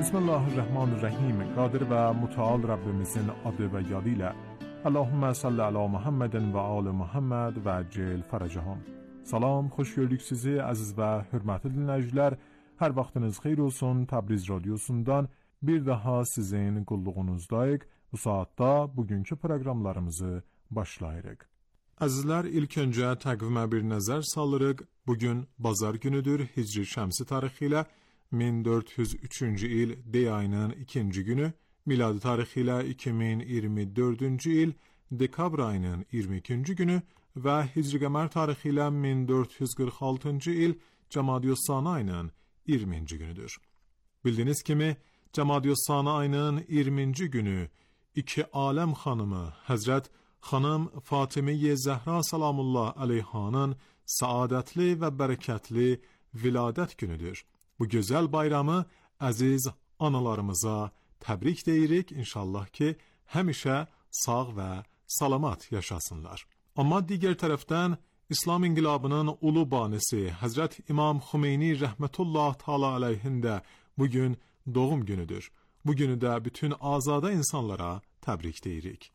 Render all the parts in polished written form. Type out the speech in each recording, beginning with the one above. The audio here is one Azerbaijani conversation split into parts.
Bismillahirrahmanirrahim. Qadir və müteal Rabbimizin adı və yadı ilə Allahümme salli ala Muhammedin və ali Muhammed və accil faracahum. Salam, xoş gördük sizi əziz və hörmətli dinləyicilər. Hər vaxtınız xeyir olsun. Təbriz radiosundan bir daha sizin qulluğunuzdayıq. Bu saatda bugünkü proqramlarımızı başlayırıq. Əzizlər, ilk öncə təqvimə bir nəzər salırıq. Bugün bazar günüdür. Hicri şəmsi tarixi ilə 1403-cü il dey ayının 2-ci günü, miladi tarixi ilə 2024-cü il dekabr ayının 22-ci günü və hicri qəmər tarixi ilə 1446-cı il Cəmadiyyə-Sani ayının 20-ci günüdür. Bildiyiniz kimi, Cəmadiyyə-Sani ayının 20-ci günü iki aləm xanımı Həzrət xanım Fatimə-i Zəhra salamullah əleyhanın saadətli və bərəkətli viladət günüdür. Bu gözəl bayramı əziz analarımıza təbrik deyirik. İnşallah ki, həmişə sağ və salamat yaşasınlar. Amma digər tərəfdən İslam inqilabının ulu banisi Həzrət İmam Xümeyni rəhmətullah təala əleyhində bugün doğum günüdür. Bu günü də bütün azada insanlara təbrik deyirik.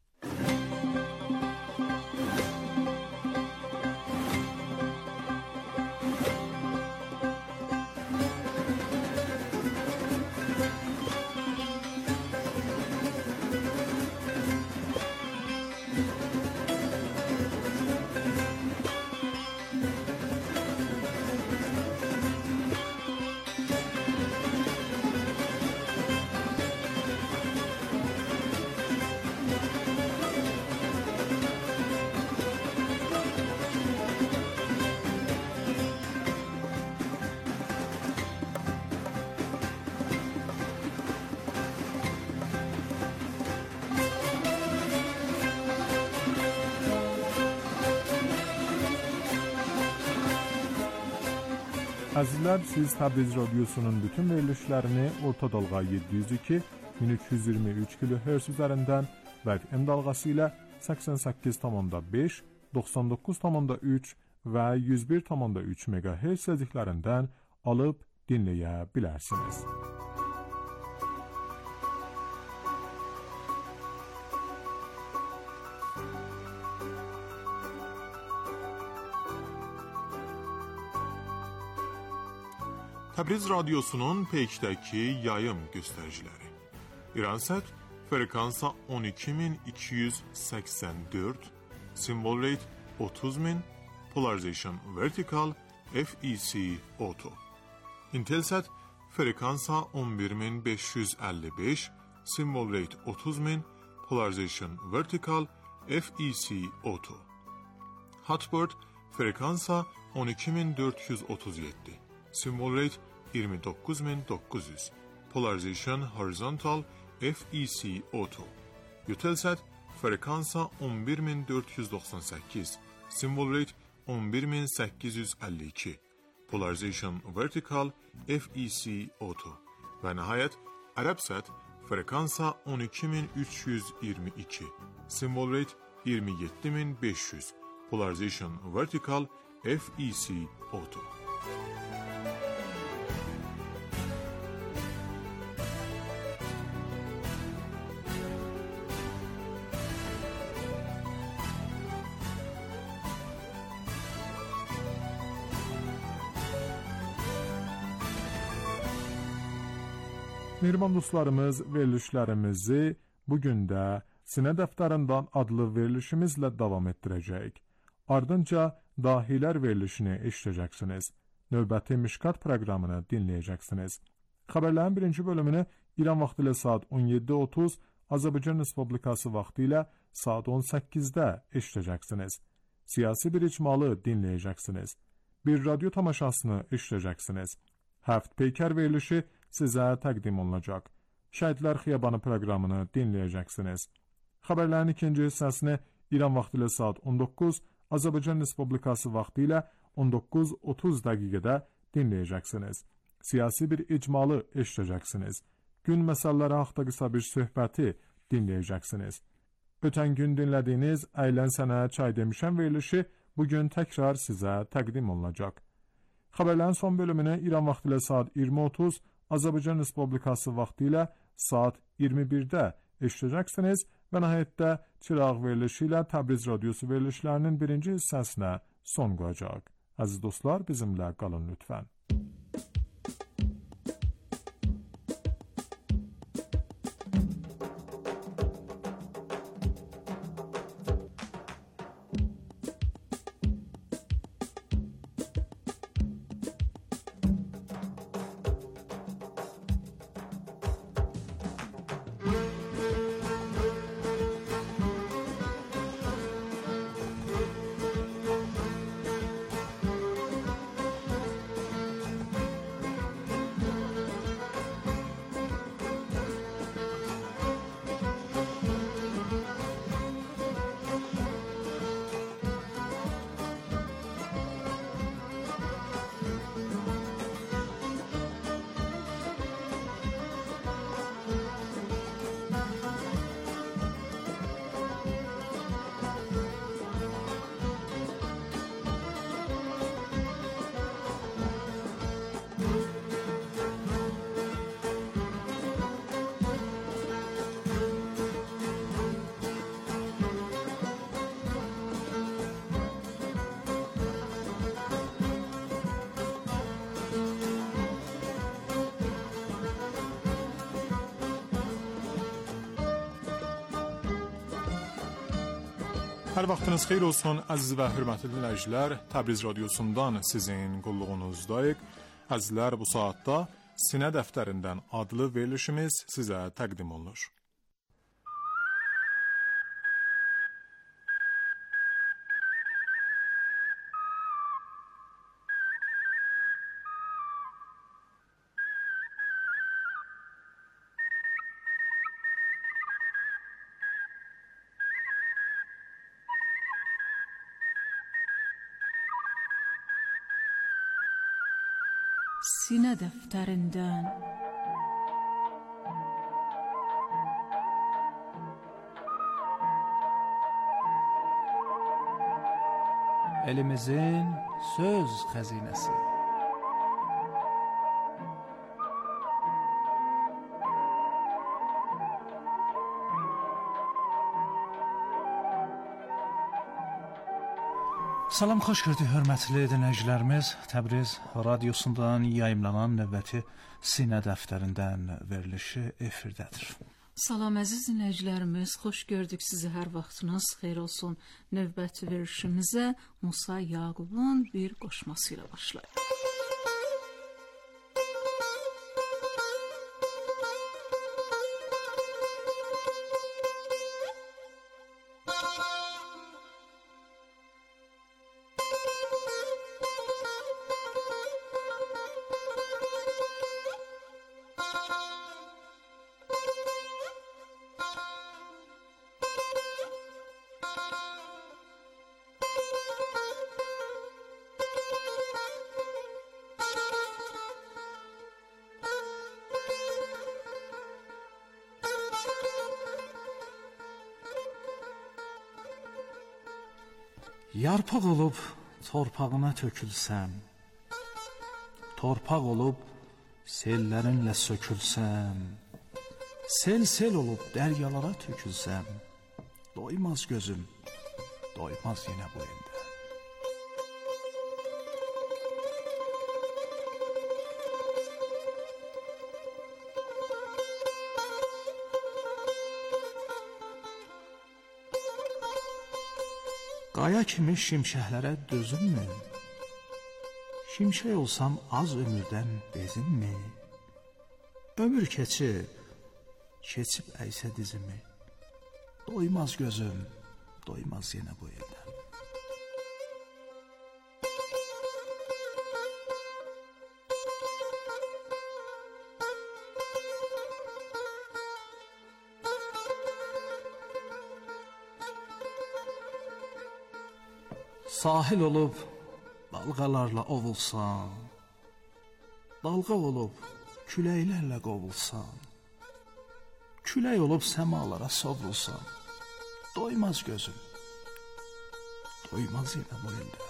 Əzizlər, siz Təbriz radiosunun bütün verilişlərini orta dalğa 702, 1323 kHz üzərindən və FM dalğası ilə 88,5, 99,3 və 101,3 MHz seziklərindən alıb dinləyə bilərsiniz. Təbriz radiosunun peykdəki yayım göstəriciləri. İransət frekansa 12284, symbol rate 30000, polarization vertical, FEC auto. Intelsat frekansa 11555, symbol rate 30000, polarization vertical, FEC auto. Hotbird frekansa 12437. Symbol rate 29900, polarization horizontal, FEC auto. Eutelsat frekansa 11498, symbol rate 11852, polarization vertical, FEC auto. Və nəhayət Arabsat frekansa 12322, symbol rate 27500, polarization vertical, FEC auto. Mehriban dostlarımız, verilişlərimizi bugün də Sinə dəftərindən adlı verilişimizlə davam etdirəcəyik. Ardınca dahilər verilişini eşidəcəksiniz. Növbəti Mişkat proqramını dinləyəcəksiniz. Xəbərlərin birinci bölümünü İran vaxtı ilə saat 17:30, Azərbaycan Respublikası vaxtı ilə saat 18-də eşidəcəksiniz. Siyasi bir icmalı dinləyəcəksiniz. Bir radyo tamaşasını eşidəcəksiniz. Həft peykər verilişi sizə təqdim olunacaq. Şəhidlər Xiyabanı proqramını dinləyəcəksiniz. Xəbərlərin ikinci hissəsini İran vaxtı ilə saat 19, Azərbaycan Respublikası vaxtı ilə 19:30 dəqiqədə dinləyəcəksiniz. Siyasi bir icmalı eşidəcəksiniz. Gün məsələləri haqqında qısa bir söhbəti dinləyəcəksiniz. Ötən gün dinlədiyiniz Əylən sənə çay demişəm verilişi bugün təkrar sizə təqdim olunacaq. Xəbərlərin son bölümünü İran vaxtı ilə saat 20:30, Azərbaycan Respublikası vaxtı ilə saat 21-də eşidəcəksiniz və nəhayətdə çıraq verilişi ilə Təbriz Radiosu verilişlərinin birinci hissəsinə son qoyacaq. Əziz dostlar, bizimlə qalın lütfən. Hər vaxtınız xeyir olsun, əziz və hörmətli dinləyicilər. Təbriz Radiosundan sizin qulluğunuzdayıq. Əzizlər, bu saatda Sinə Dəftərindən adlı verilişimiz sizə təqdim olunur. Sinə dəftərindən elimizin söz xəzinəsi. Salam, xoş gördük hörmətli dinləyicilərimiz. Təbriz Radiosundan yayımlanan növbəti Sinə Dəftərindən verilişi efirdədir. Salam əziz dinləyicilərimiz, xoş gördük sizi, hər vaxtınız xeyir olsun. Növbəti verilişimizə Musa Yaqubun bir qoşması ilə başlayır. Yarpaq olub torpağına tökülsəm, torpaq olub sellərinlə sökülsəm, sel olub dəryalara tökülsəm, doymaz gözüm, doymaz yenə bu ildə. Qaya kimi şimşəklərə dözünmü? Şimşək olsam az ömürdən bezinmi? Ömür keçib əysə dizimi, doymaz gözüm, doymaz yenə bu ildən. Sahil olub dalğalarla ovulsan, dalğa olub küləklərlə qovulsan, külək olub səmalara sovrulsan, doymaz gözüm, doymaz yenə bu ildən.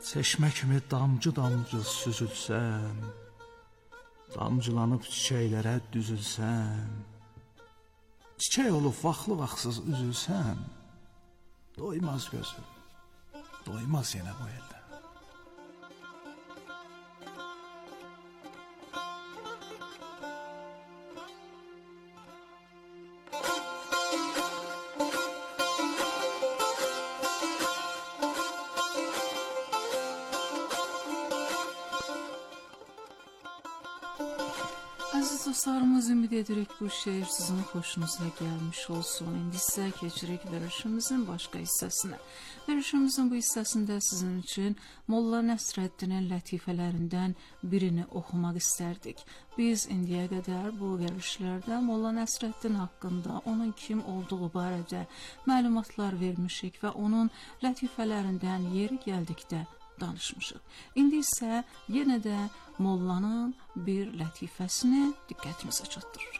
çeşmə kimi damcı-damcı süzülsəm, damcılanıb çiçəklərə düzülsəm, çiçək olub vaxtlı-vaxtsız üzülsəm, doymaz gözüm, doymaz yenə bu eldə. Aziz dostlarımız, ümid edirik bu şeir sizin xoşunuza gəlmiş olsun. İndi isə keçirik verişimizin başqa hissəsinə. Verişimizin bu hissəsində sizin üçün Molla Nəsrəddinin lətifələrindən birini oxumaq istərdik. Biz indiyə qədər bu verişlərdə Molla Nəsrəddin haqqında, onun kim olduğu barədə məlumatlar vermişik və onun lətifələrindən yeri gəldikdə danışmışıq. İndi isə yenə də Mollanın bir lətifəsini diqqətimizə çatdırırıq.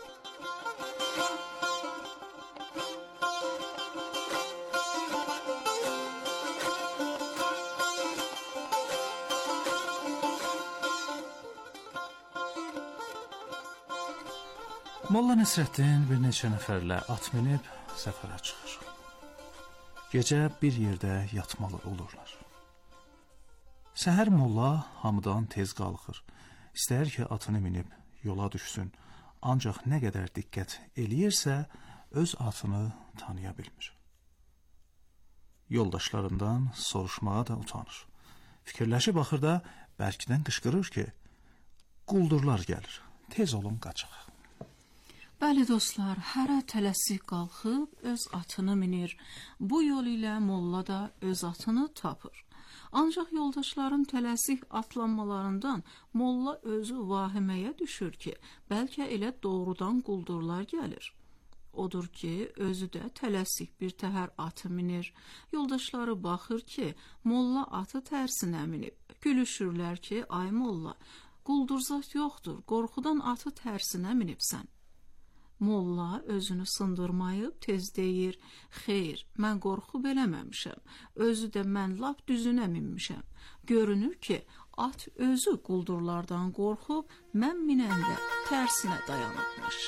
Molla Nəsrəddin bir neçə nəfərlə at minib səfərə çıxır. Gecə bir yerdə yatmalı olurlar. Səhər molla hamıdan tez qalxır. İstəyir ki, atını minib yola düşsün. Ancaq nə qədər diqqət eləyirsə, öz atını tanıya bilmir. Yoldaşlarından soruşmağa da utanır. Fikirləşib baxır da bərkdən qışqırır ki, quldurlar gəlir, tez olun qaçaq. Bəli dostlar, hərə tələsik qalxıb öz atını minir. Bu yol ilə molla da öz atını tapır. Ancaq yoldaşların tələsik atlanmalarından molla özü vahiməyə düşür ki, bəlkə elə doğrudan quldurlar gəlir. Odur ki, özü də tələsik bir təhər atı minir. Yoldaşları baxır ki, molla atı tərsinə minib. Gülüşürlər ki, ay molla, quldurcaq yoxdur, qorxudan atı tərsinə minibsən. Molla özünü sındırmayıb tez deyir, xeyr, mən qorxub eləməmişəm, özü də mən lap düzünə minmişəm. Görünür ki, at özü quldurlardan qorxub, mən minəndə tərsinə dayanıbmış.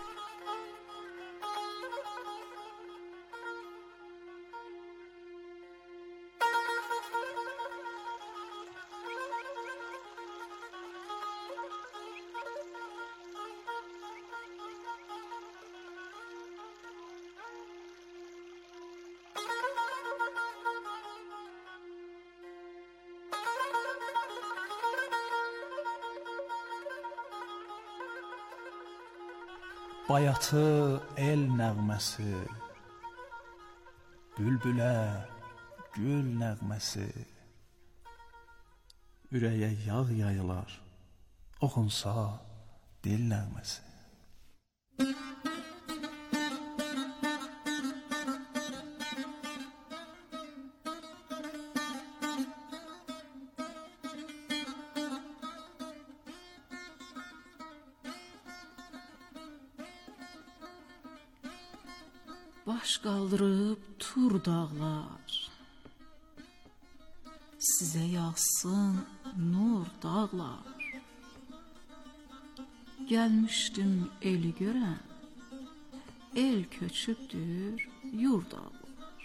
Bayatı el nəğməsi, bülbülə gül nəğməsi, ürəyə yağ yayılar, oxunsa dil nəğməsi. Baş qaldırıb tur dağlar, sizə yağsın nur dağlar. Gəlmişdim eli görən, el köçübdür yurd ağlar.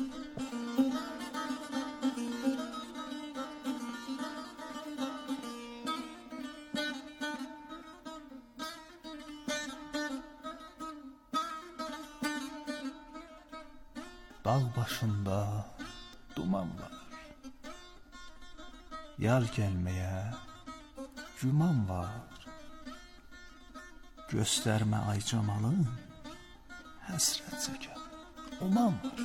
Dağ başında duman var, yar gəlməyə güman var. Göstərmə ay camalın, həsrət çəkən oman var.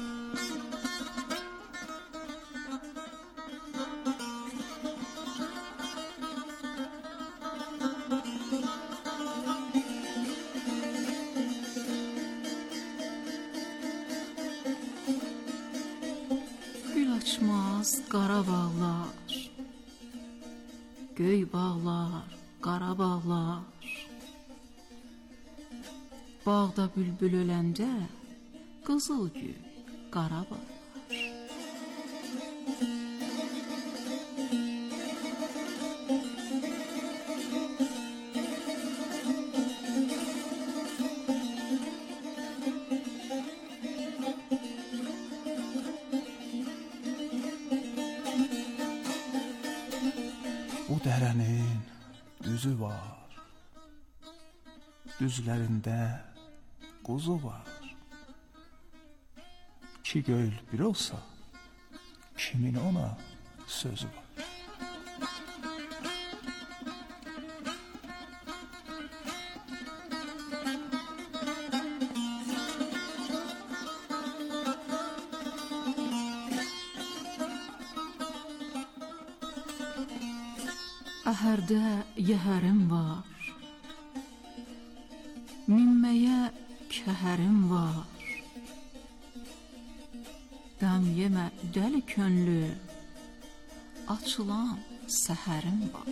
Açmaz qara bağlar, göy bağlar, qara bağlar. Bağda bülbül öləndə qızıl gül, qara bağlar. düzlərində quzu var. İki göl bir olsa, kimin ona sözü var? Əhərdə yəhərim var, minməyə kəhərim var. Qəm yemə dəli könlü, açılan səhərim var.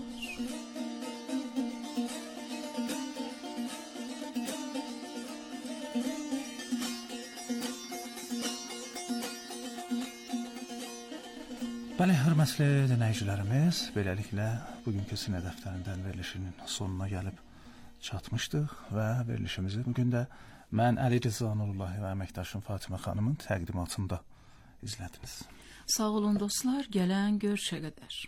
Bəli, hörmətli dinləyicilərimiz, beləliklə bugünkü Sinə dəftərindən verilişinin sonuna gəlib çatmışdıq və verilişimizi bugün də mən Əli Rıza Nurullahi və əməkdaşım Fatimə xanımın təqdimatında izlədiniz. Sağ olun dostlar, gələn görüşə qədər.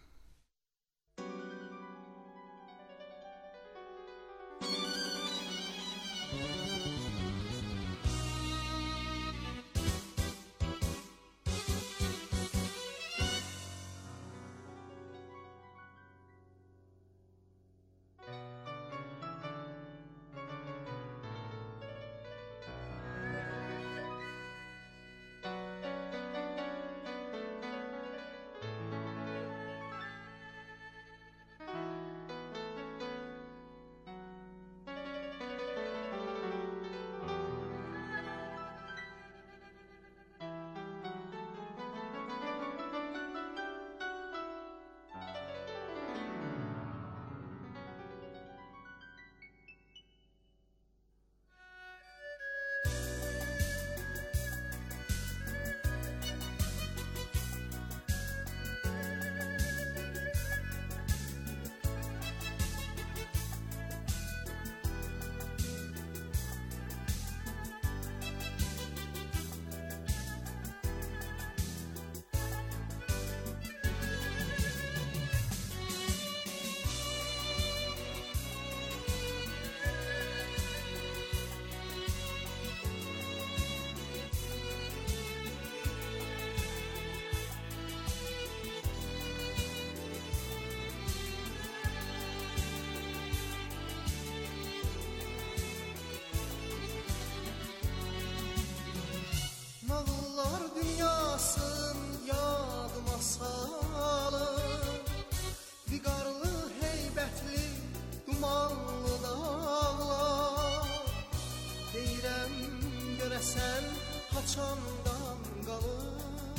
Haçandan qalır,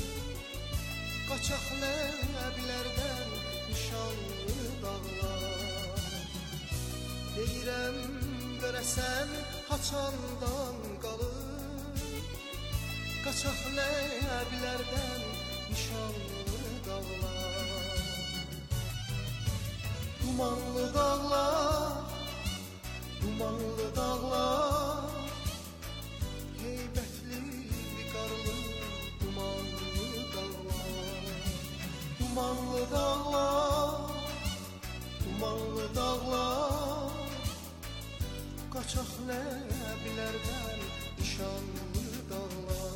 qaçaq nəbilərdən nişanlı dağlar. Deyirəm, görəsən haçandan qalır, qaçaq nəbilərdən nişanlı dağlar. Dumanlı dağlar, dumanlı dağlar, heybətli qarlı dumanlı dağlar. Dumanlı dağlar, dumanlı dağlar, qaçaq nəbilərdən nişanlı dağlar.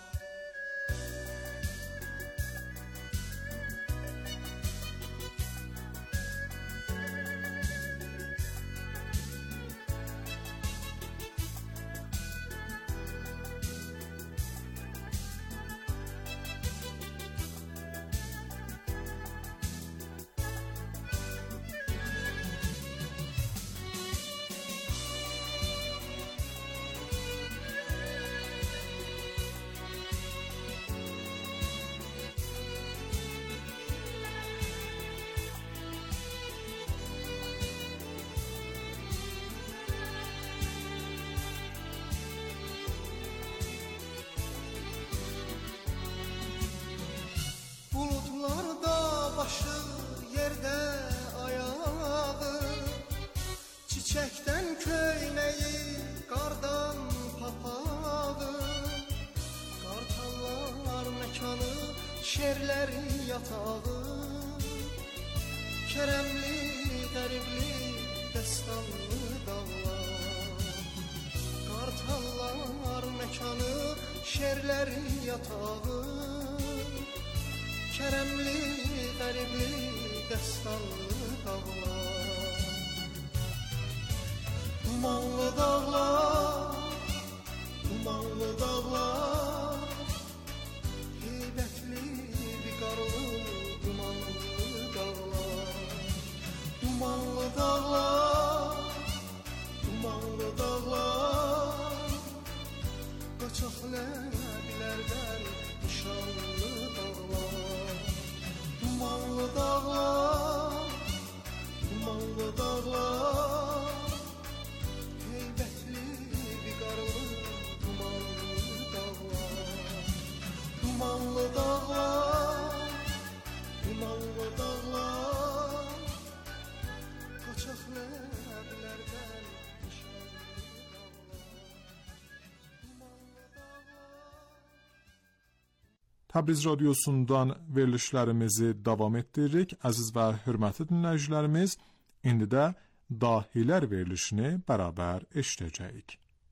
Başı yerdə ayağı, çiçəkdən köynəyi, qardan papağı. Qartallar məkanı, şerlərin yatağı, kərəmli, qəribli, dəstanlı dağlar. məkanı, şerlərin yatağı, kərəmli, qəribli, dəstanlı dağlar. Dumanlı dağlar, dumanlı dağlar, heybətli, viqarlı, dumanlı dağlar. Dumanlı dağlar, dumanlı dağlar, qaçaq ləblərdən nişanlı dağlar. Dumanlı dağlar, dumanlı dağlar, heybətli, viqarlı, dumanlı dağlar. Dumanlı dağlar, dumanlı dağlar, qaçaq ləblərdən nişanlı dağlar. Dumanlı dağlar. Təbriz radiosundan verilişlərimizi davam etdiririk. Əziz və hörmətli dinləyicilərimiz, indi də Dahilər verilişini bərabər eşidəcəyik.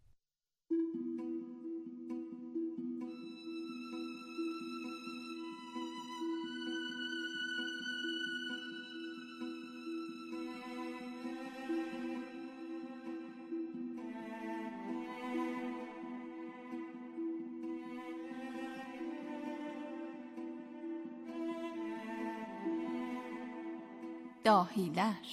Dahilər.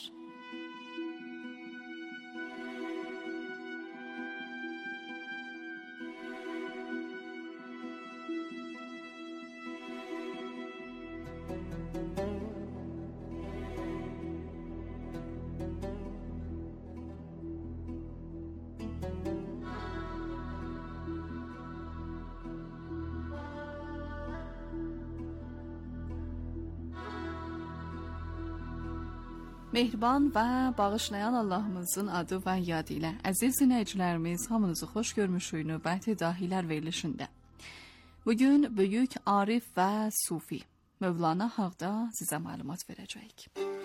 Mehriban və bağışlayan Allahımızın adı və yadı ilə əziz dinləyicilərimiz, hamınızı xoş görmüşük növbəti Dahilər verilişində. Bugün böyük arif və sufi Mövlana haqda sizə məlumat verəcəyik.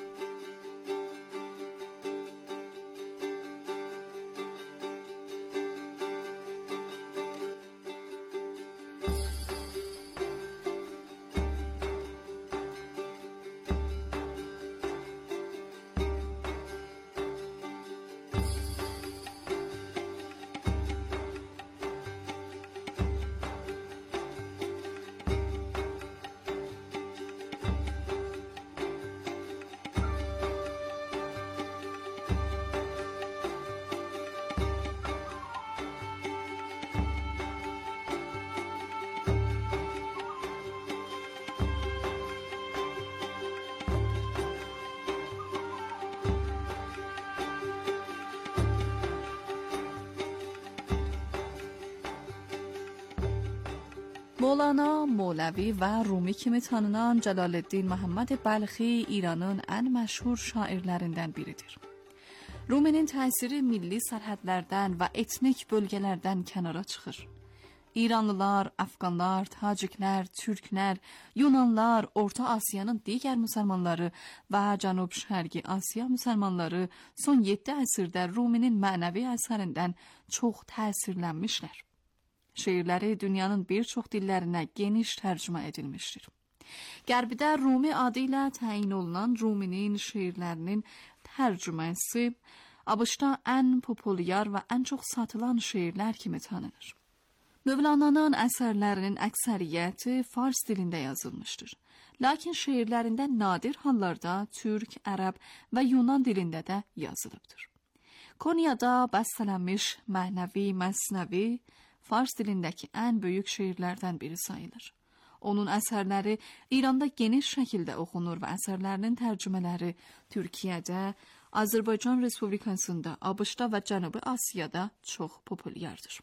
مولانا مولوی و رومی kimi tanınan Cəlaləddin Məhəmməd Bəlxi İranın ən məşhur şairlərindən biridir. Ruminin təsiri milli sərhədlərdən və etnik bölgələrdən kənara çıxır. İranlılar, Əfqanlar, Taciklər, Türklər, Yunanlar, Orta Asiyanın digər müsəlmanları və Cənub-Şərqi Asiya müsəlmanları son 7 əsrdə Ruminin mənəvi əsərindən çox təsirlənmişlər. Şeirləri dünyanın bir çox dillərinə geniş tərcümə edilmişdir. Qərbidə Rumi adı ilə təyin olunan Ruminin şeirlərinin tərcüməsi ABŞ-da ən populyar və ən çox satılan şeirlər kimi tanınır. Mövlananın əsərlərinin əksəriyyəti fars dilində yazılmışdır. Lakin şeirlərində nadir hallarda türk, ərəb və yunan dilində də yazılıbdır. Konyada bəstələnmiş Məhnəvi Məsnəvi fars dilindəki ən böyük şeirlərdən biri sayılır. Onun əsərləri İranda geniş şəkildə oxunur və əsərlərinin tərcümələri Türkiyədə, Azərbaycan Respublikasında, ABŞ-da və Cənubi Asiyada çox populyardır.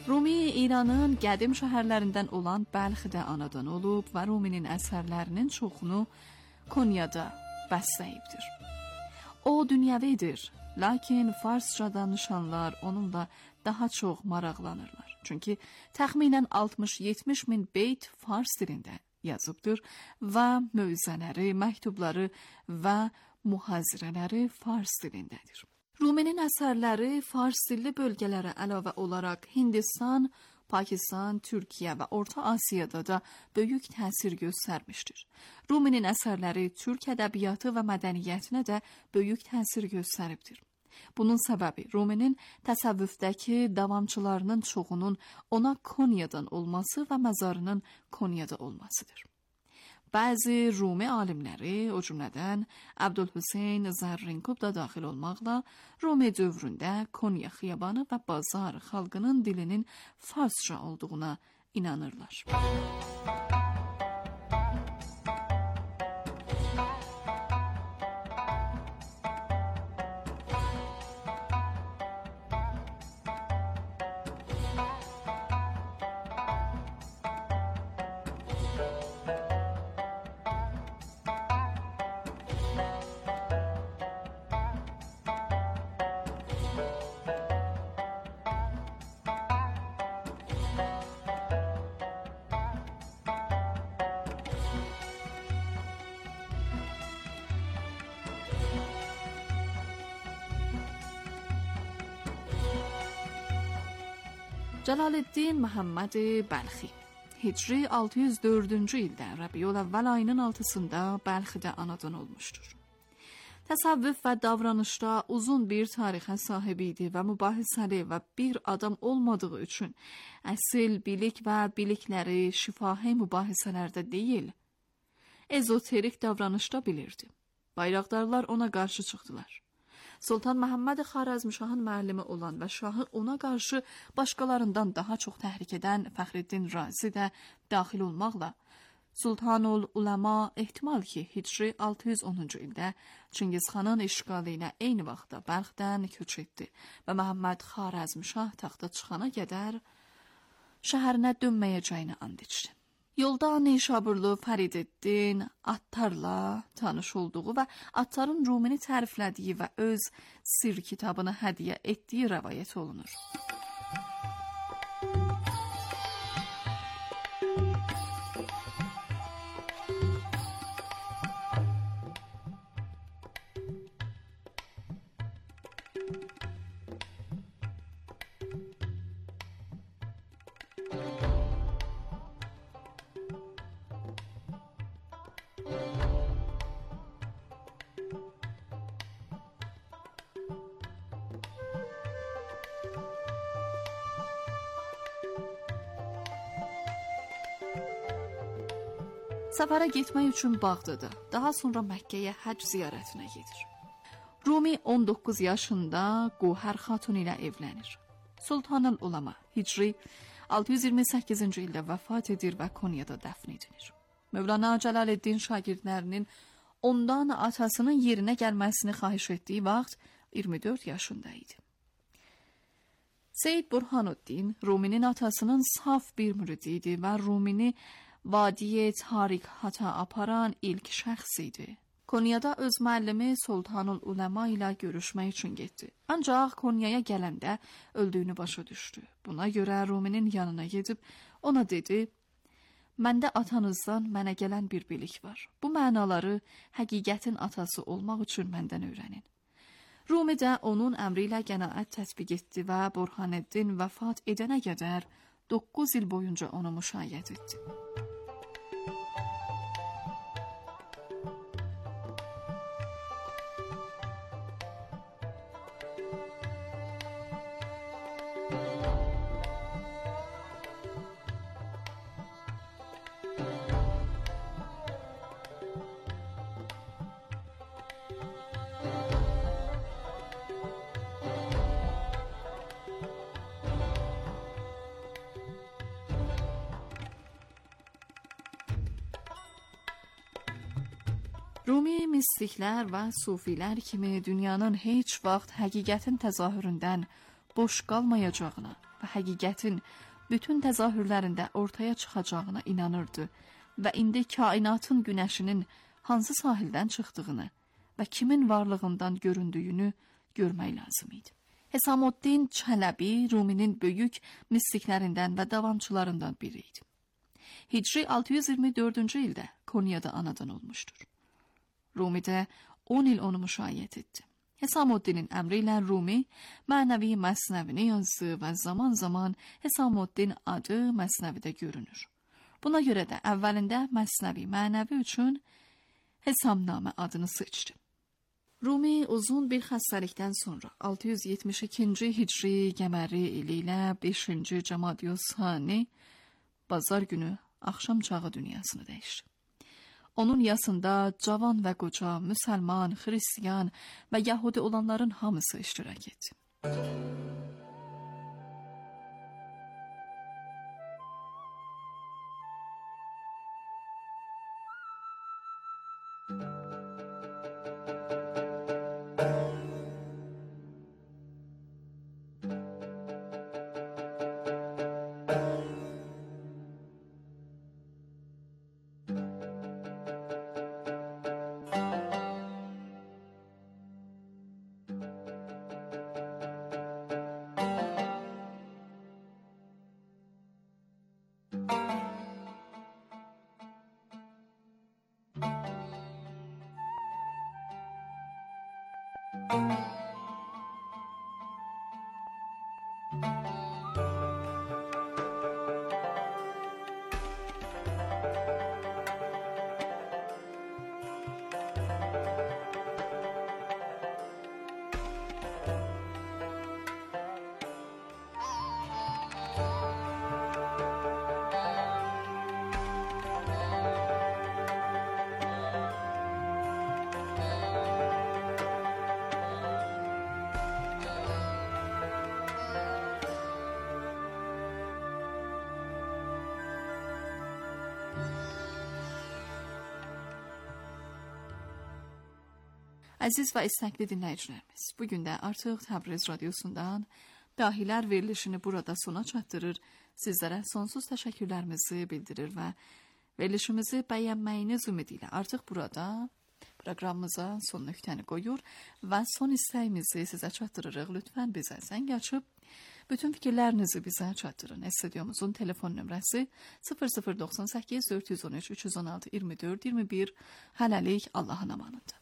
Rumi İranın qədim şəhərlərindən olan Bəlxidə anadan olub və Ruminin əsərlərinin çoxunu Konyada bəstələyibdir. O dünyəvidir, lakin farsça danışanlar onunla daha çox maraqlanırlar. Çünki təxminən 60-70 min beyt fars dilində yazıbdır və mövzələri, məktubları və muhazirələri fars dilindədir. Ruminin əsərləri fars dilli bölgələrə əlavə olaraq Hindistan, Pakistan, Türkiyə və Orta Asiyada da böyük təsir göstərmişdir. Ruminin əsərləri türk ədəbiyyatı və mədəniyyətinə də böyük təsir göstəribdir. Bunun səbəbi Ruminin təsəvvüfdəki davamçılarının çoxunun ona Konyadan olması və məzarının Konyada olmasıdır. Bəzi Rumi alimləri, o cümlədən Abdülhüseyn Zərrinkub da daxil olmaqla, Rumi dövründə Konya xiyabanı və bazar xalqının dilinin farsça olduğuna inanırlar. Cəlaləddin Məhəmməd Bəlxi Hicri 604-cü ildə Rəbiül-əvvəl ayının 6-sında Bəlxidə anadan olmuşdur. Təsəvvüf və davranışda uzun bir tarixə sahib idi və mübahisəli və bir adam olmadığı üçün əsl bilik və bilikləri şifahi mübahisələrdə deyil, ezoterik davranışda bilirdi. Bayraqdarlar ona qarşı çıxdılar. Sultan Məhəmməd Xarəzmşahın müəllimi olan və şahı ona qarşı başqalarından daha çox təhrik edən Fəxrəddin Razi də daxil olmaqla Sultanul Uləma ehtimal ki, Hicri 610-cu ildə Çingizxanın işğalı ilə eyni vaxtda Bəlxdən köç etdi və Məhəmməd Xarəzmşah taxta çıxana qədər şəhərinə dönməyəcəyini and içdi. Yolda Nişaburlu Fərideddin Attarla tanış olduğu və Attarın Rumini təriflədiyi və öz sir kitabını hədiyyə etdiyi rəvayət olunur. Səfərə getmək üçün Bağdada, daha sonra Məkkəyə həcc ziyarətinə gedir. Rumi 19 yaşında Qohər Xatun ilə evlənir. Sultanul Uləma Hicri 628-ci ildə vəfat edir və Konyada dəfn edilir. Mövlana Cəlaləddin şagirdlərinin ondan atasının yerinə gəlməsini xahiş etdiyi vaxt 24 yaşında idi. Seyyid Burhanuddin Ruminin atasının saf bir müridi idi və Rumini vadiyə tarikata aparan ilk şəxs idi. Konyada öz müəllimi Sultanul Uləma ilə görüşmək üçün getdi. Ancaq Konyaya gələndə öldüyünü başa düşdü. Buna görə Ruminin yanına gedib ona dedi: "Məndə atanızdan mənə gələn bir bilik var. Bu mənaları həqiqətin atası olmaq üçün məndən öyrənin." Rumi də onun əmri ilə qənaət tətbiq etdi və Burhaneddin vəfat edənə qədər 9 il boyunca onu müşayiət etdi. Rumi mistiklər və sufilər kimi dünyanın heç vaxt həqiqətin təzahüründən boş qalmayacağına və həqiqətin bütün təzahürlərində ortaya çıxacağına inanırdı və indi kainatın günəşinin hansı sahildən çıxdığını və kimin varlığından göründüyünü görmək lazım idi. Hesamoddin Çələbi Ruminin böyük mistiklərindən və davamçılarından biri idi. Hicri 624-cü ildə Konya'da anadan olmuşdur. Rumidə 10 il onu müşayiət etdi. Hesamoddinin əmri ilə Rumi mənəvi məsnəvini yazdı və zaman-zaman Hesamoddin adı məsnəvidə görünür. Buna görə də əvvəlində məsnəvi mənəvi üçün Hesamnamə adını seçdi. Rumi uzun bir xəstəlikdən sonra 672-ci Hicri qəməri ili ilə 5-ci Cəmadiyus-Sani bazar günü axşam çağı dünyasını dəyişdi. Onun yasında cavan və qoca, müsəlman, xristiyan və yəhudi olanların hamısı iştirak etdi. Əziz və istəkli dinləyicilərimiz, bugün də artıq Təbriz radiosundan Dahilər verilişini burada sona çatdırır, sizlərə sonsuz təşəkkürlərimizi bildirir və verilişimizi bəyənməyiniz ümidi ilə artıq burada proqramımıza son nöqtəni qoyur və son istəyimizi sizə çatdırırıq. Lütfən bizə zəng açıb bütün fikirlərinizi bizə çatdırın. Stüdyomuzun telefon nömrəsi 0098 413 316 24 21. Hələlik Allahın amanında.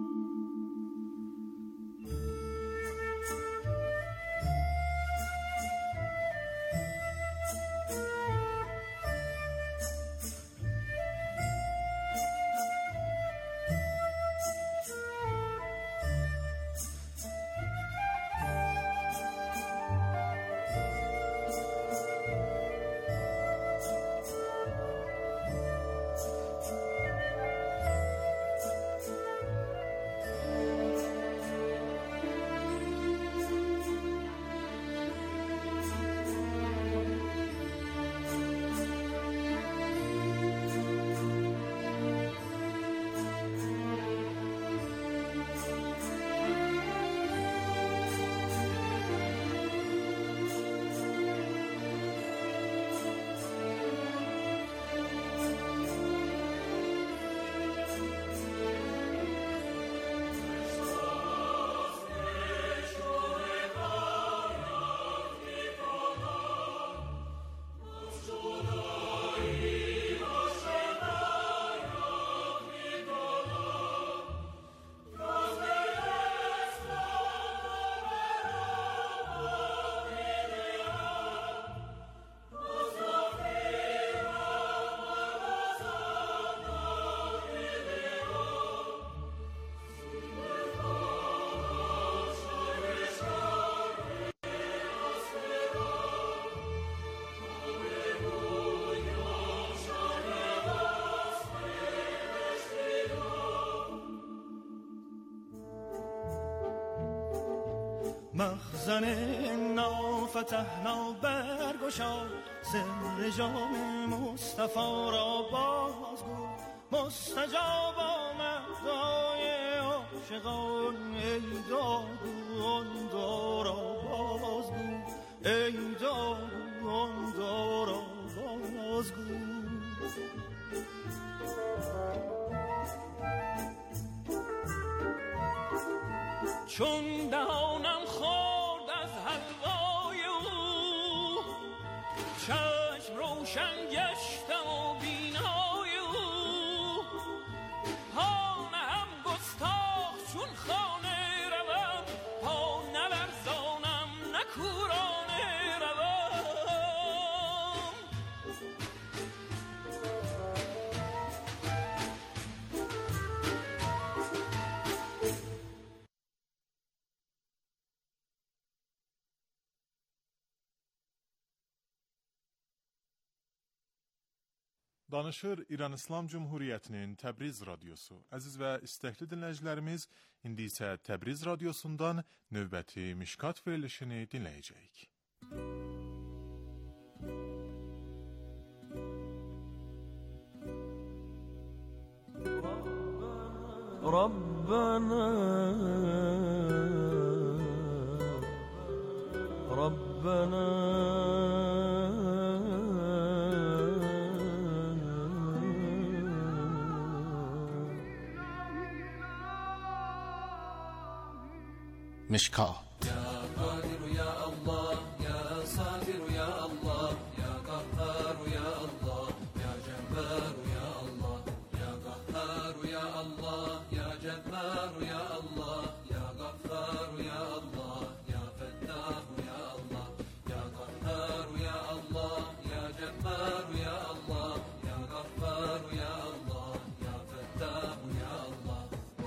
مخزن نافتحنا برگشا سر جام مصطفی را بازگو مستجاب آمد دعای عاشقان ای دادون دارا بازگو ای دادون چون دهانم خورد از حلوای او، چشم روشن گشتم و بینای او، پا نهم گستاخ چون خانه روم، پا نلرزانم نکورانه روم. Danışır İran İslam Cumhuriyeti'nin Təbriz Radyosu. Əziz və istəkli dinləyicilərimiz, indi isə Təbriz Radyosundan növbəti Mişkat verilişini dinləyəcəyik. Rabbana Rabbana مشکات يا قادر يا الله يا صابر يا الله يا قهار يا الله يا جبار يا الله يا قهار يا الله يا جبار يا الله يا غفار يا الله يا فتاح يا الله يا قهار يا الله يا جبار يا الله يا غفار يا الله يا فتاح يا الله.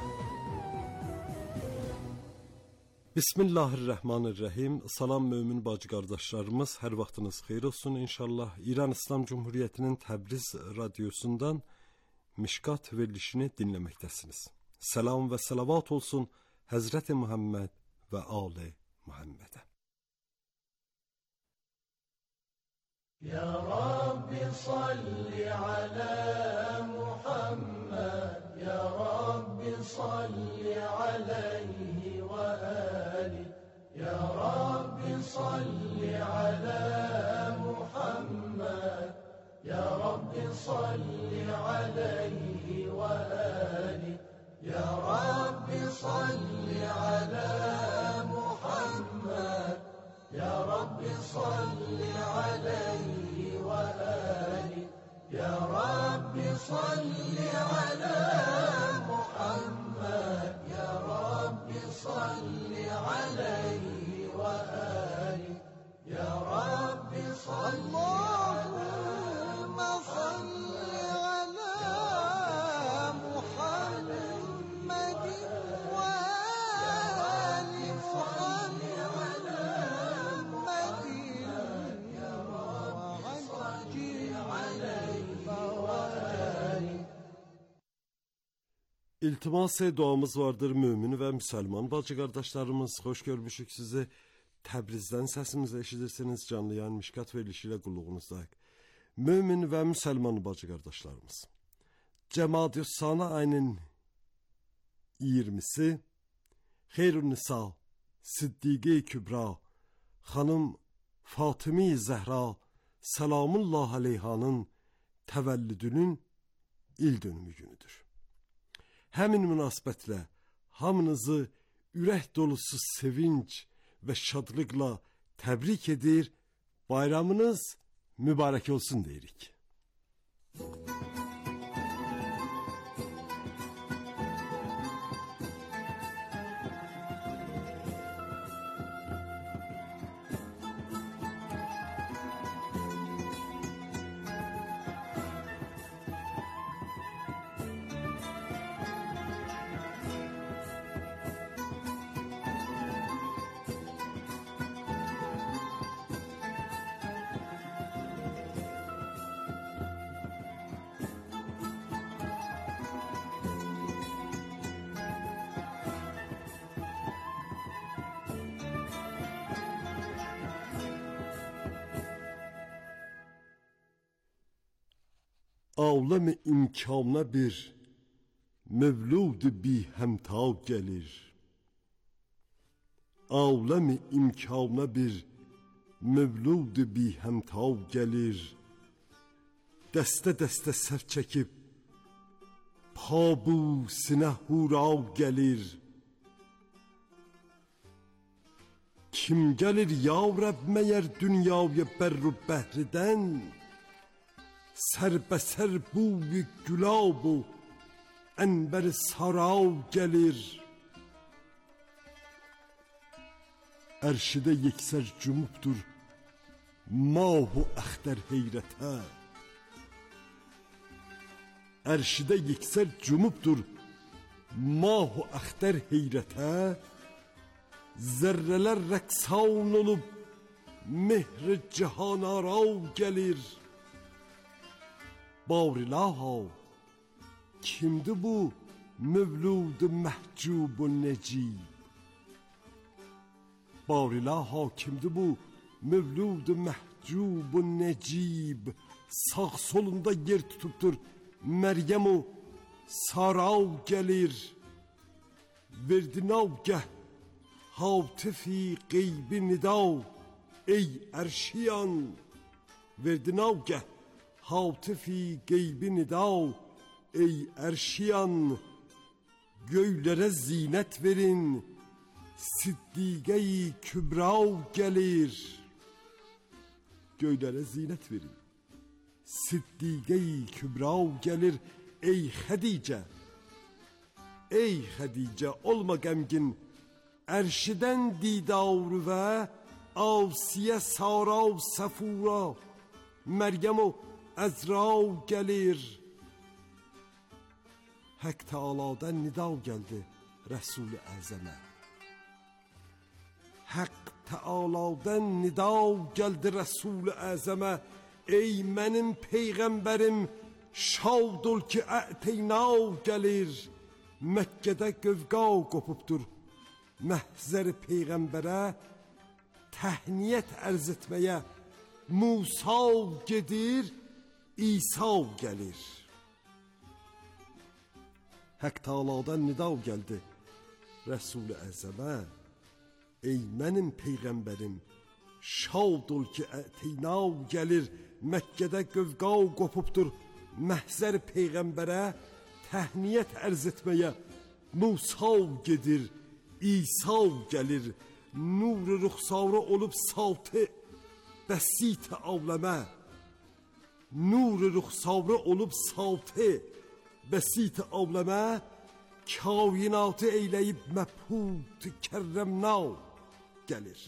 Bismillahirrahmanirrahim. Salam mömin bacı qardaşlarımız, hər vaxtınız xeyir olsun inşallah. İran İslam Cumhuriyeti'nin Təbriz Radyosundan Mişkat verilişini dinləməkdəsiniz. Selam və salavat olsun Həzrəti Muhammed və Ali Muhammedə. Ya Rabbi salli ala Muhammed, Ya Rabbi salli alayhi ve ali, Ya Rabbi salli ala Muhammed, Ya Rabbi salli alayhi ve ali, Ya Rabbi salli ala Muhammed, Ya Rabbi salli alayhi ve ali, Ya Rabbi salli ala Muhammed, Ya Rabbi salli alayhi ve ali, Ya Rabbi salli Allahümme salli ala Muhammedin ve ali salli ala İltimas duamız vardır mümin və müsəlman bacı qardaşlarımız. Xoş görmüşük sizi. Təbrizdən səsimizi eşidirsiniz. Canlı yayın Mişkat verilişi ilə qulluğunuzdayıq. Mümin və müsəlman bacı qardaşlarımız. Cəmadüs-Sana ayının 20'si Xeyrun Nisa Siddiqe Kübra xanım Fatimi Zəhra Salamullah aleyhanın təvəllüdünün il dönümü günüdür. Həmin münasibətlə hamınızı ürək dolusu sevinç və şadlıqla təbrik edir, bayramınız mübarək olsun deyirik. Aləm imkana bir mevlud bi həmta gəlir. Aləm imkana bir mevlud bi həmta gəlir. Dəstə-dəstə sər çəkib pabu sinə hura gəlir. Kim gəlir ya Rəbb məyər dünyaya bərru bəhridən? Sərbəsər buy gülabu ənbər sarav gəlir. Ərşidə yeksər cümubdur mahu əxtər heyrətə. Ərşidə yeksər cümubdur mahu əxtər heyrətə. Zərrələr rəqsan olub mehr cihan arav gəlir. Barilaha kimdi bu mövlud məhcub necib? Barilaha kimdi bu mövlud məhcub necib? Sağ solunda yer tutubdur Məryəm o sarav gəlir. Verdi navgəh hatifi qeybi nidav ey ərşiyan. Verdi navgəh hatifi qeybi nidav ey ərşiyan. Göylərə zinət verin Siddiqe-i Kübrav gəlir. Göylərə zinət verin Siddiqe-i Kübrav gəlir. Ey Xədicə, ey Xədicə olma qəmgin. Ərşidən didar və Asiyə sarav səfura Məryəm o əzrav gəlir. Haqq Teala'dan nida gəldi Rəsul-i Əzəmə. Haqq Teala'dan nida gəldi Rəsul-i Əzəmə. Ey mənim peyğəmbərim şad ol ki əteynav gəlir. Məkkədə qövqa qopubdur. Məhzər peyğəmbərə təhniyyət ərz etməyə Musa gedir, İsa gəlir. Haqq Teala'dan nida gəldi Rəsul-i Əzəmə. Ey mənim peyğəmbərim şad ol ki əteynav gəlir. Məkkədə qövqa qopubdur. Məhzər peyğəmbərə təhniyyət ərz etməyə Musa gedir, İsa gəlir. Nur-u rüxsarı olub saltı bəsit avləmə. Nur-u rüxsarı olub saltı bəsit avləmə. Kainatı eyləyib məbhut kərrəmnav gəlir.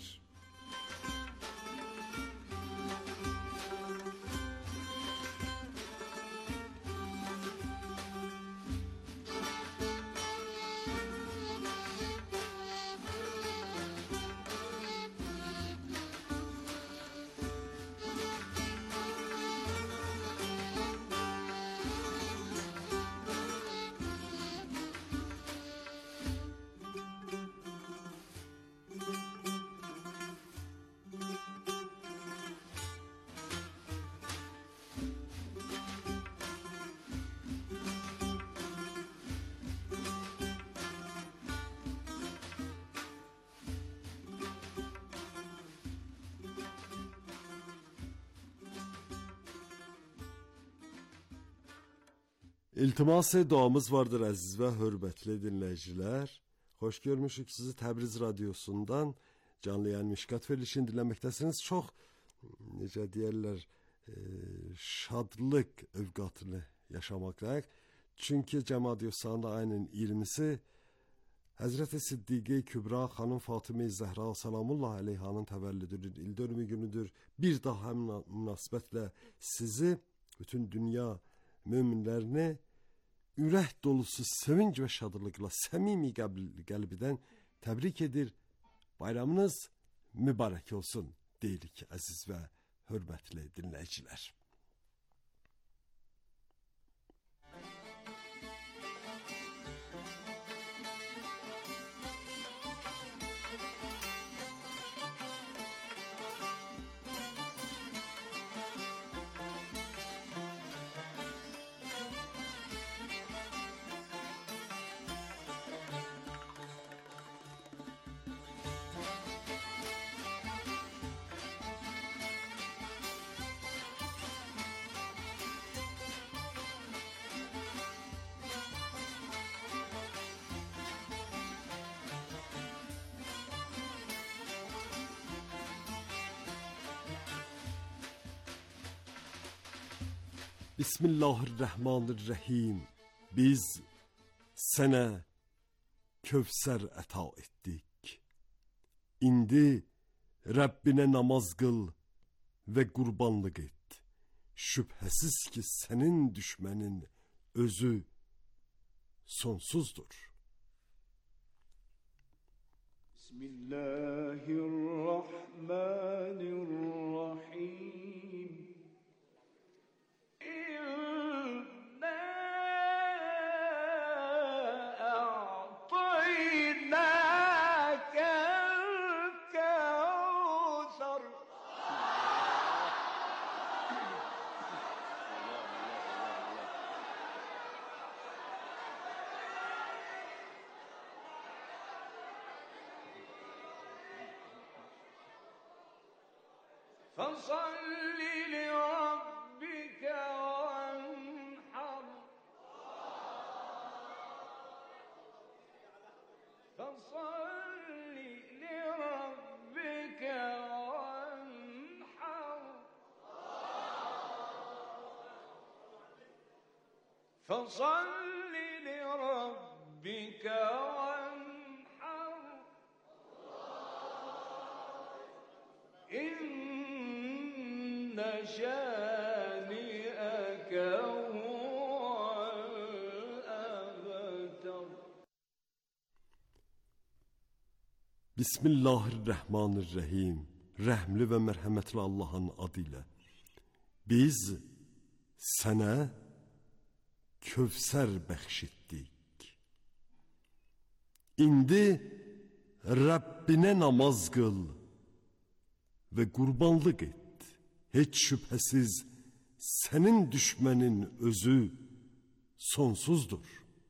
İltimas duamız vardır əziz və hörmətli dinləyicilər. Xoş görmüşük sizi Təbriz radiosundan. Canlı yayın Mişkat verilişini dinləməkdəsiniz. Çox, necə deyərlər, şadlıq övqatını yaşamaqdayıq. Çünki Cəmaət Yusanda ayının 20-si Həzrəti Siddiqe Kübra xanım Fatimə-i Zəhra salamullah əleyhanın təvəllüdünün ildönümü günüdür. Bir daha münasibətlə sizi, bütün dünya möminlərini ürək dolusu sevinç və şadlıqla səmimi qəlbidən təbrik edir. Bayramınız mübarək olsun deyirik əziz və hörmətli dinləyicilər. Bismillahirrahmanirrahim. Biz sənə Kövsər əta etdik. İndi Rəbbinə namaz qıl və qurbanlıq et. Şübhəsiz ki, sənin düşmənin özü sonsuzdur. Bismillahirrahmanirrahim. فصل لربك وانحر فصل لربك وانحر فصل لربك وانحر إن شانئك هو الأبتر. Bismillahirrahmanirrahim. Rəhmli və mərhəmətli Allahın adı ilə. Biz sənə Kövsər bəxş etdik. İndi Rəbbinə namaz qıl və qurbanlıq et. Heç şübhəsiz sənin düşmənin özü sonsuzdur.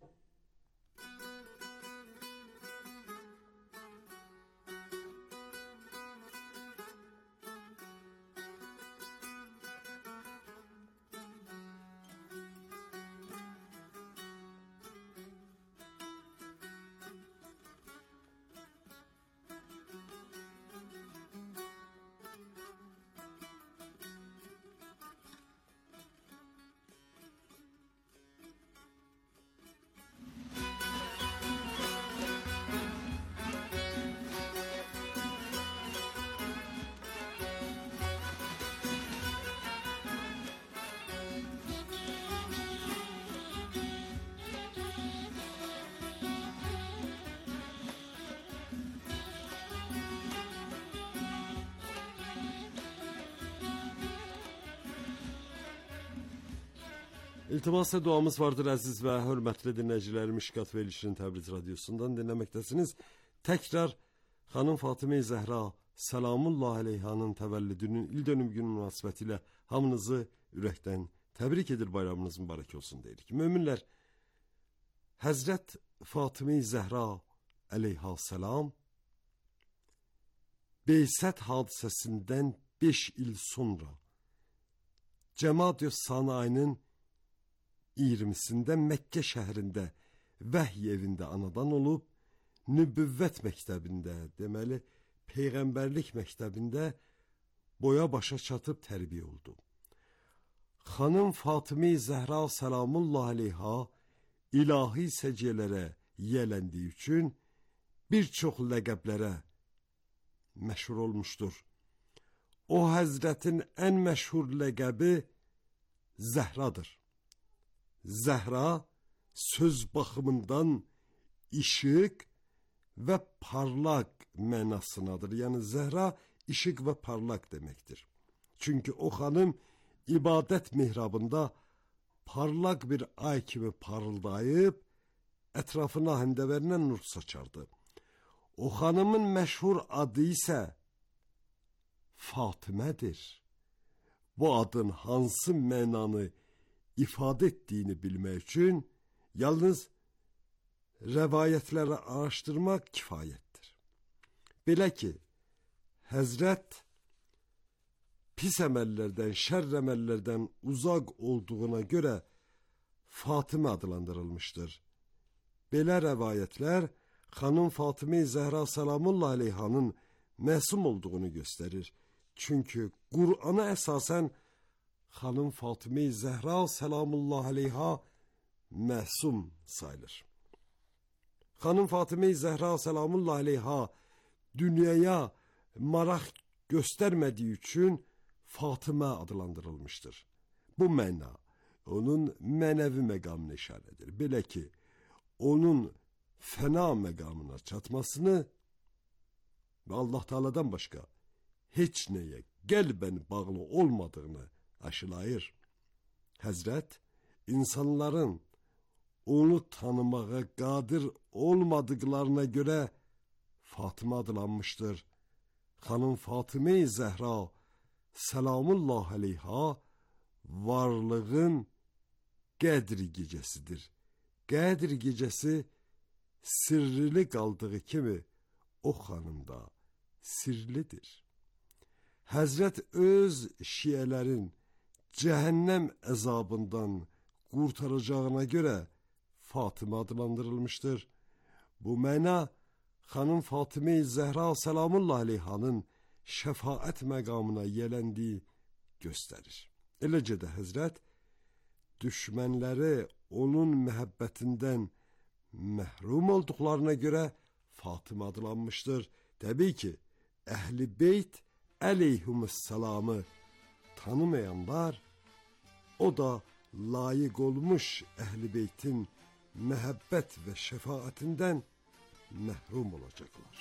İltimas və duamız vardır əziz və hörmətli dinləyicilərim. Mişkat verilişinin Təbriz radiosundan dinləməkdəsiniz. Təkrar xanım Fatimə Zəhra Salamullah əleyhanın təvəllüdünün ildönüm günü münasibətilə hamınızı ürəkdən təbrik edir, bayramınız mübarək olsun deyirik. Möminlər, Həzrət Fatimə Zəhra əleyha salam Beysət hadisəsindən 5 il sonra Cəmad-ı Sanayinin 20-sində Məkkə şəhrində vəhy evində anadan olub, nübüvvət məktəbində, deməli, peyğəmbərlik məktəbində boya başa çatıb tərbiyə oldu. Xanım Fatimə Zəhra Salamullah əleyha ilahi səciyyələrə yiyələndiyi üçün bir çox ləqəblərə məşhur olmuşdur. O həzrətin ən məşhur ləqəbi Zəhradır. Zəhra söz baxımından işıq və parlaq mənasınadır. Yəni Zəhra işıq və parlaq deməkdir. Çünki o xanım ibadət mihrabında parlaq bir ay kimi parıldayıb ətrafına həndəvərinə nur saçardı. O xanımın məşhur adı isə Fatimədir. Bu adın hansı mənanı ifadə etdiyini bilmək üçün yalnız rəvayətləri araşdırmaq kifayətdir. Belə ki, Həzrət pis əməllərdən, şərr əməllərdən uzaq olduğuna görə Fatimə adlandırılmışdır. Belə rəvayətlər xanım Fatimə Zəhra Salamullah əleyhanın məsum olduğunu göstərir. Çünki Qur'ana əsasən xanım Fatıma-i Zəhra selamullah aleyha məsum sayılır. Xanım Fatıma-i Zəhra selamullah aleyha dünyaya maraq göstərmədiyi üçün Fatıma adlandırılmışdır. Bu məna onun mənəvi məqamına işarədir. Belə ki, onun fəna məqamına çatmasını və Allah Teala'dan başqa heç nəyə qəlbən bağlı olmadığını aşılayır. Həzrət insanların onu tanımağa qadir olmadıqlarına görə Fatıma adlanmışdır. Xanım Fatıma-i Zəhra selamullah aleyha varlığın qədr gecəsidir. Qədr gecəsi sirrili qaldığı kimi o xanım da sirlidir. Həzrət öz şiələrin cəhənnəm əzabından qurtaracağına görə Fatıma adlandırılmışdır. Bu məna xanım Fatıma-i Zəhra selamullah aleyhanın şəfaət məqamına yələndiyi göstərir. Eləcə də Həzrət düşmənləri onun məhəbbətindən məhrum olduqlarına görə Fatıma adlanmışdır. Təbii ki, Əhl-i Beyt əleyhümussalamı tanımayanlar o da layiq olmuş Əhl-i Beytin məhəbbət və şəfaətindən məhrum olacaqlar.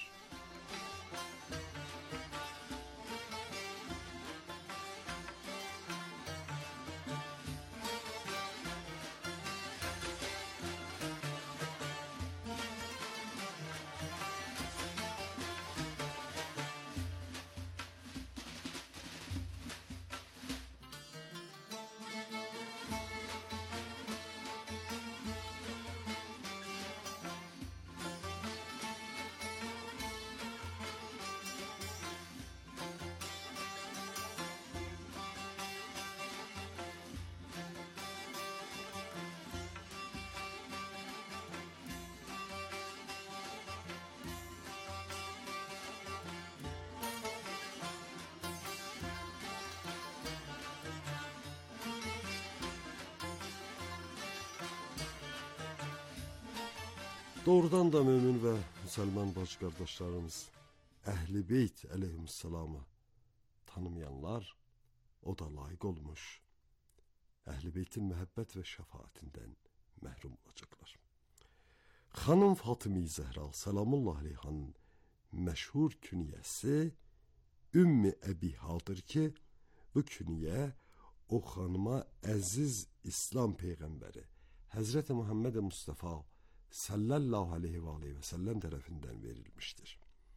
Doğrudan da mümin və müsəlman bacı qardaşlarımız Əhl-i Beyt əleyhissalamı tanımayanlar o da layiq olmuş Əhl-i Beytin məhəbbət və şəfaətindən məhrum olacaqlar. Xanım Fatıma-i Zəhra selamullah aleyhanın məşhur künyəsi Ümmü Əbihadır ki, bu künyə o xanıma əziz İslam Peyğəmbəri Həzrət Muhammed Mustafa sallallahu aleyhi və aleyhi və səlləm tərəfindən verilmişdir.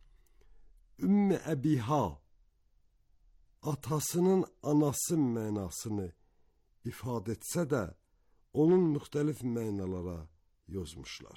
Ümmü Əbiha atasının anası mənasını ifadə etsə də onun müxtəlif mənalara yozmuşlar.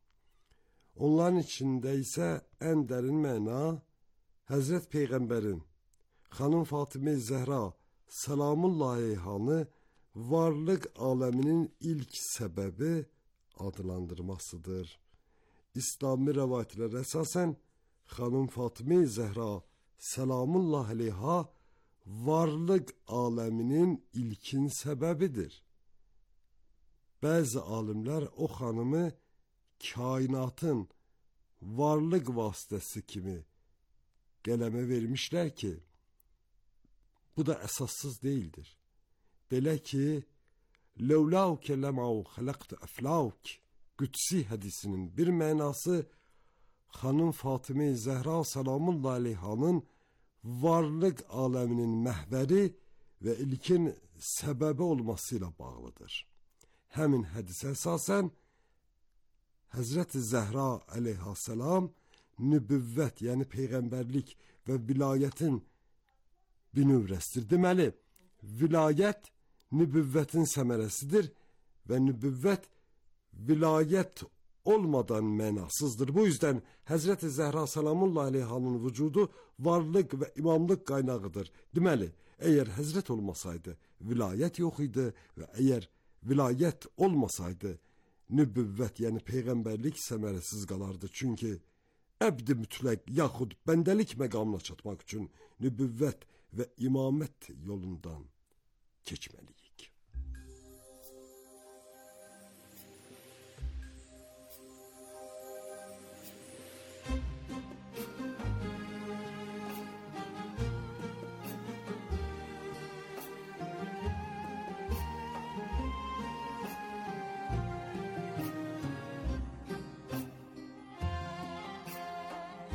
Onların içində isə ən dərin məna Həzrət Peyğəmbərin xanım Fatıma-i Zəhra selamullah aleyhanı varlıq aləminin ilk səbəbi adlandırmasıdır. İslami rəvayətlərə əsasən xanım Fatıma-i Zəhra selamullah aleyha varlıq aləminin ilkin səbəbidir. Bəzi alimlər o xanımı kainatın varlıq vasitəsi kimi qələmə vermişlər ki, bu da əsassız deyildir. Belə ki, Levlauke lemau xalaqtu aflauk Qüdsi hədisinin bir mənası xanım Fatıma-i Zəhra selamullah aleyhanın varlıq aləminin məhvəri və ilkin səbəbi olması ilə bağlıdır. Həmin hədisə əsasən Həzrət-i Zəhra aleyhissalam nübüvvət, yəni peyğəmbərlik və vilayətin binövrəsidir. Deməli, vilayət nübüvvətin səmərəsidir və nübüvvət vilayət olmadan mənasızdır. Bu yüzden Həzrət-i Zəhra selamullah aleyhanın vücudu varlıq və imamlıq qaynağıdır. Deməli, əgər Həzrət olmasaydı vilayət yox idi və əgər vilayət olmasaydı nübüvvət, yəni peyğəmbərlik səmərəsiz qalardı. Çünki əbd-i mütləq yaxud bəndəlik məqamına çatmaq üçün nübüvvət və imamət yolundan keçməliyik.